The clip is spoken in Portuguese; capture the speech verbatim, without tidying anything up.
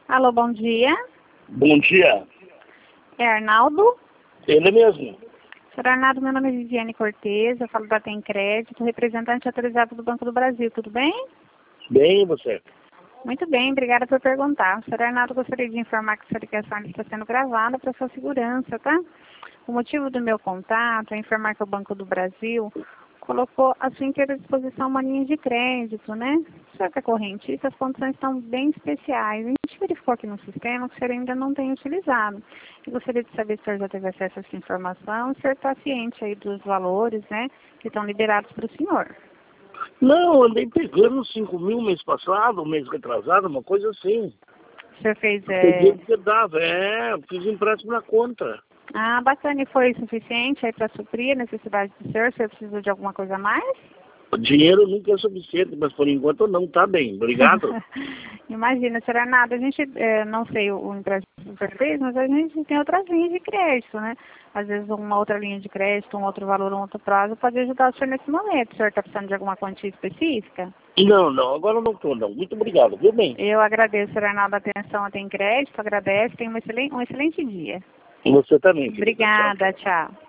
Alô, bom dia. Bom dia. É Arnaldo? Ele mesmo. Senhor Arnaldo, meu nome é Viviane Cortez, eu falo da Tem Crédito, representante autorizado do Banco do Brasil, tudo bem? Bem, e você? Muito bem, obrigada por perguntar. Senhor Arnaldo, gostaria de informar que sua ligação está sendo gravada para sua segurança, tá? O motivo do meu contato é informar que o Banco do Brasil colocou à sua inteira disposição uma linha de crédito, né? O senhor que é correntista, as condições estão bem especiais. A gente verificou aqui no sistema que o senhor ainda não tem utilizado. Eu gostaria de saber se o senhor já teve acesso a essa informação, se o senhor está ciente aí dos valores, né, que estão liberados para o senhor. Não, andei pegando cinco mil mês passado, mês retrasado, uma coisa assim. O senhor fez... Peguei É... o que dava, é, fiz empréstimo na conta. Ah, bacana, e foi suficiente aí para suprir a necessidade do senhor? O senhor precisou de alguma coisa a mais? O dinheiro nunca é suficiente, mas por enquanto não, tá bem, obrigado. Imagina, será nada. A gente, é, não sei o, o empréstimo que o senhor fez, mas a gente tem outras linhas de crédito, né? Às vezes uma outra linha de crédito, um outro valor, um outro prazo, pode ajudar o senhor nesse momento. O senhor está precisando de alguma quantia específica? Não, não, agora não estou, não. Muito obrigado, viu bem? Eu agradeço, senhor Arnaldo, a atenção, a Tem Crédito, agradeço, tenha um excelente, um excelente dia. Você também, querida. Obrigada, Tchau, tchau. tchau.